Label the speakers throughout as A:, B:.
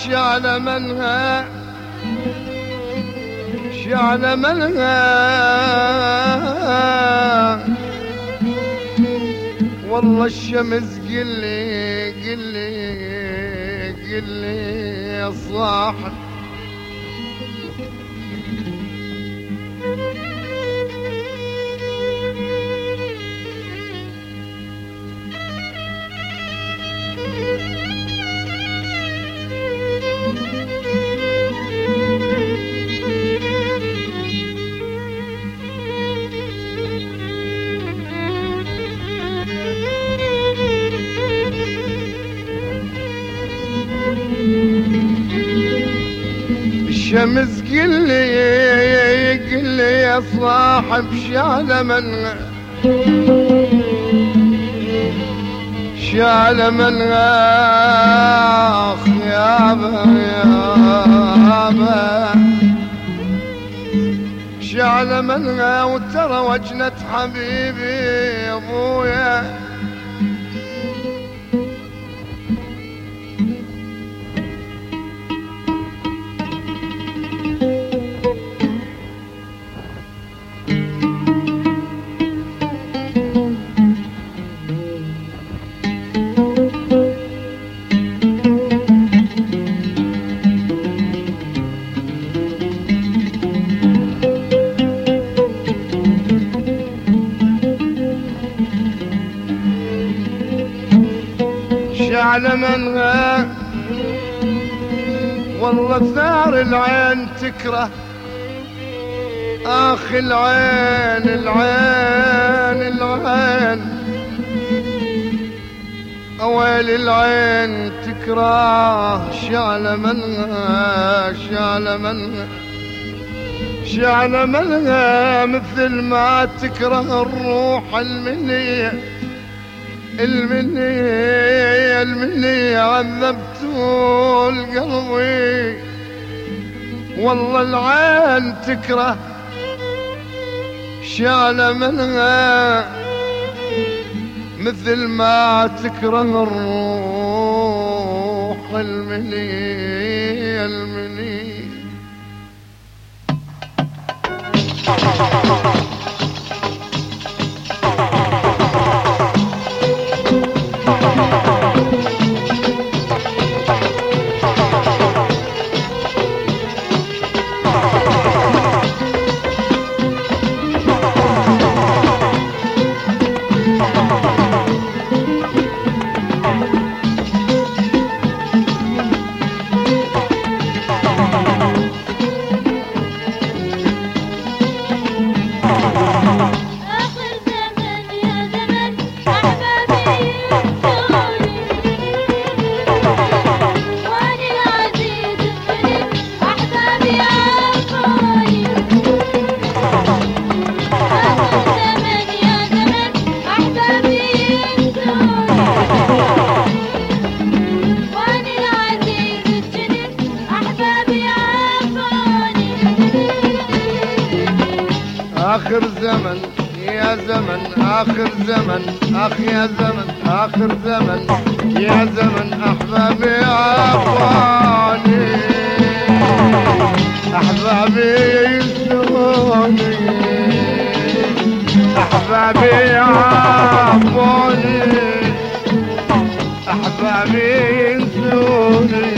A: شعل منها شعل منها والله الشمس قلي قلي قلي يا صاحب الشمس قلي قلي يا صاحب شعل منها شعل منها خيابه يابه شعل منها وترى وجنة حبيبي يا ابويا شعل منها والله ثار العين تكره اخ العين العين العين اويل العين تكره شعل منها شعل منها شعل منها مثل ما تكره الروح المنيه المنية المنية عذبتوا القلبي والله العين تكره شعل منها مثل ما تكره الروح المنية المنية آخر زمن يا زمن آخر زمن أخ يا زمن آخر زمن يا زمن أحبابي عفاني أحبابي يسروني أحبابي عفاني أحبابي يسروني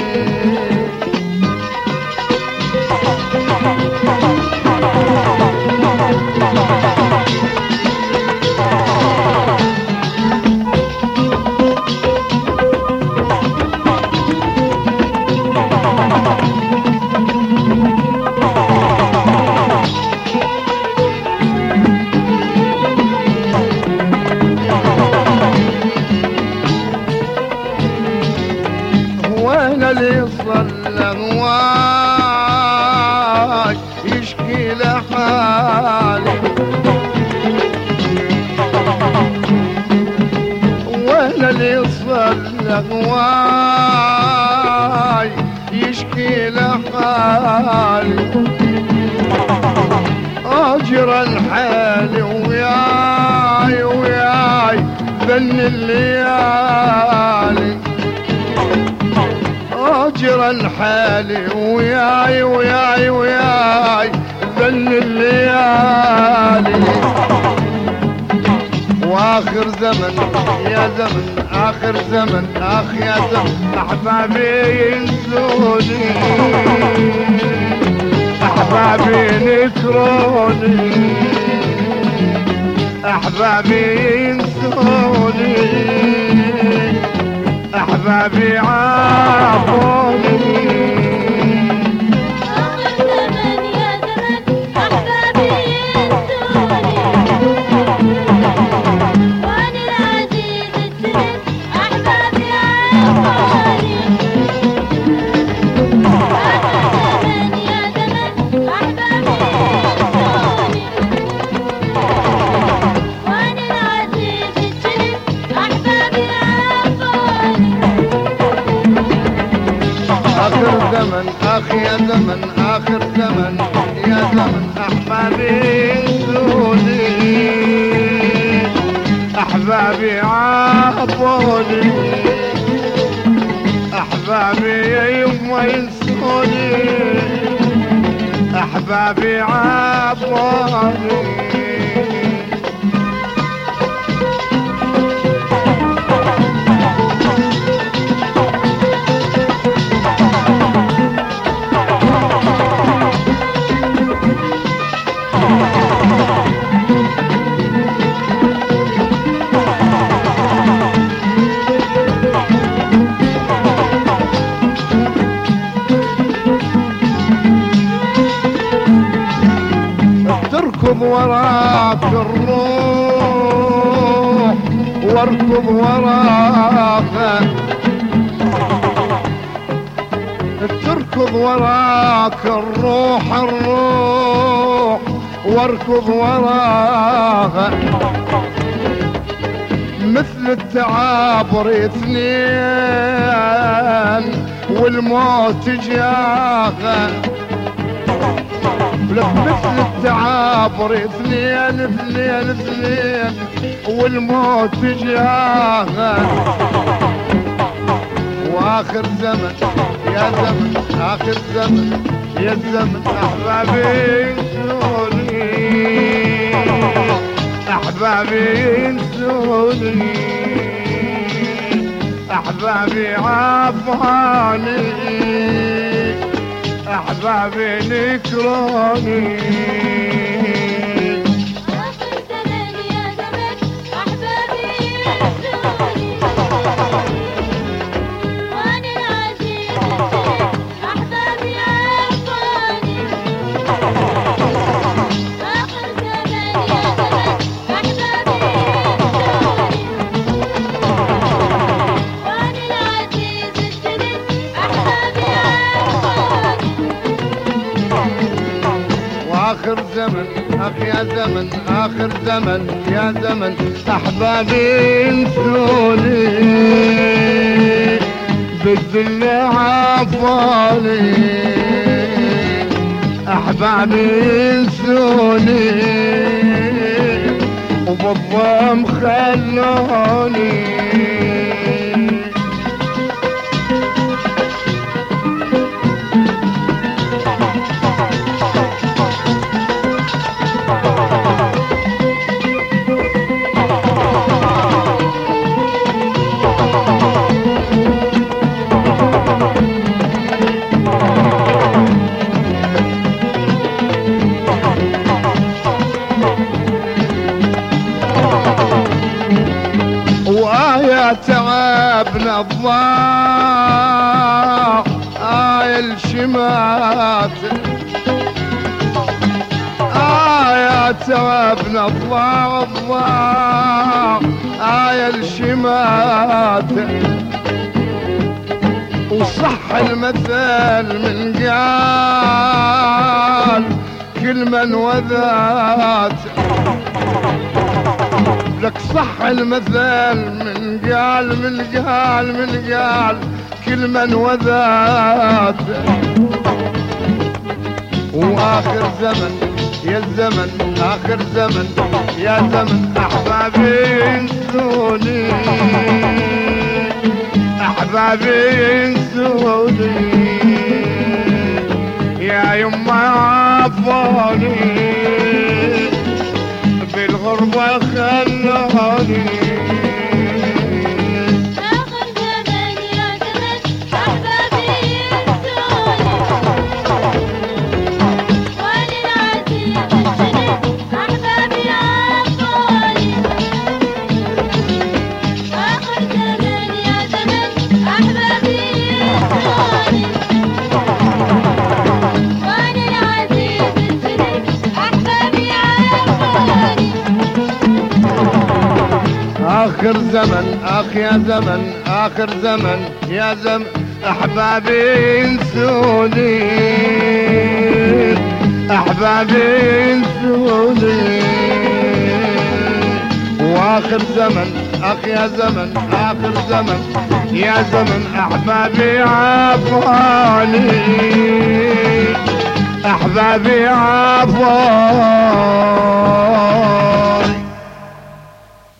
A: وين اللي صلى هواي يشكي لحالي وين اللي صلى هواي يشكي لحالي اجرى الحال وياي وياي ذن الليالي وجرا حالي وياي وياي وياي ذل الليالي. واخر زمن يا زمن اخر زمن اخ يا زمن احبابي ينسوني احبابي نكروني احبابي ينسوني احبابي عافوني. آخر زمن أخ يا زمن آخر زمن يا زمن أحبابي ينسوني أحبابي عافوني أحبابي يا يما ينسوني أحبابي عافوني. تركض وراك الروح واركض وراك تركض وراك الروح الروح واركض وراها مثل التعابر اثنين والموت جاها لك مثل التعابر اثنين اثنين اثنين والموت جاها. واخر زمن يا زمن اخر زمن يا زمن احبابي ينسوني احبابي ينسوني احبابي عافوني احبابي نكروني.
B: آخر زمن يا زمن أحبابي ينسوني وأنا العزيز أحبابي عافوني. آخر زمن يا زمن أحبابي ينسوني وأنا العزيز أحبابي عافوني.
A: واخر زمن اخ يا زمن اخر زمن يا زمن احبابي ينسوني بالذل عافوني احبابي ينسوني وبالضم خلوني. وآية تعبنا الضاع آية الشمات آية تعبنا الضاع آية الشمات. وصح المثل من قال كل من وذات لك صح المثل من قال كل من وذات. واخر زمن يا الزمن اخر زمن يا زمن احبابي ينسوني احبابي ينسوني يا يما عفوني بالغربة خلوني
B: آخر زمن يا زمن أحبابي ينسوني وأنا العزيز الشريف أحبابي عفوني آخر زمن يا زمن أحبابي ينسوني وأنا العزيز الشريف أحبابي عفوني
A: آخر زمن يا زمن آخر زمن يا زمن أحبابي ينسوني أحبابي ينسوني وآخر زمن يا زمن آخر زمن يا زمن أحبابي عافوني أحبابي عافوني